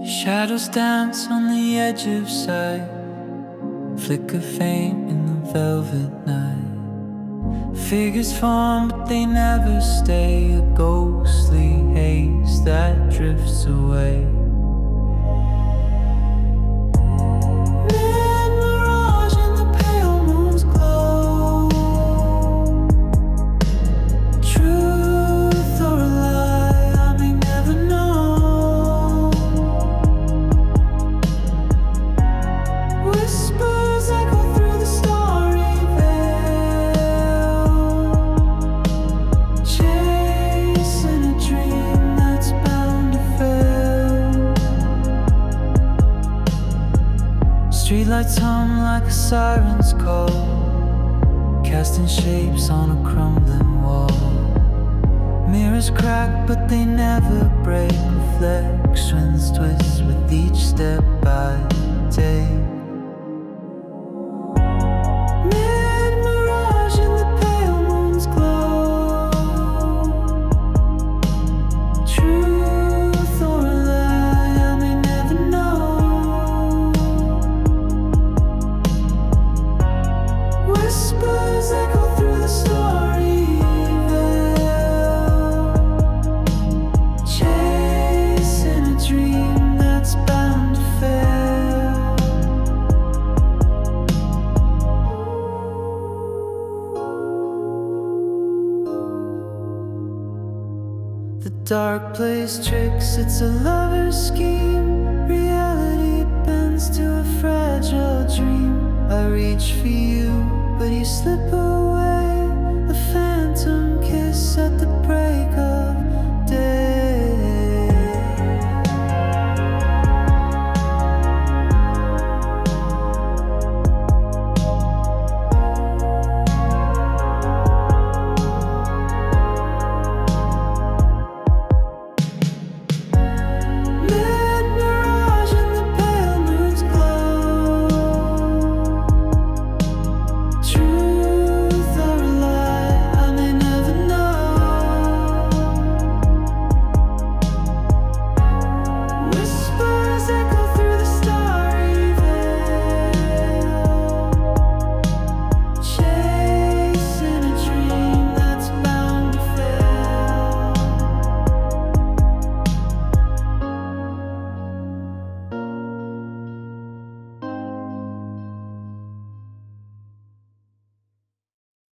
Shadows dance on the edge of sight, flicker faint in the velvet night. Figures form but they never stay, a ghostly haze that drifts away. Streetlights hum like a siren's call, casting shapes on a crumbling wall. Mirrors crack but they never break, reflections twist with each step I take. Mid-mirage in the pale moon's glow, truth or a lie I may never know. Whispers echo through the story veil, chasing a dream that's bound to fail. The dark plays tricks, it's a lover's scheme. Reality bends to a fragile dream. I reach for you, but you slip away.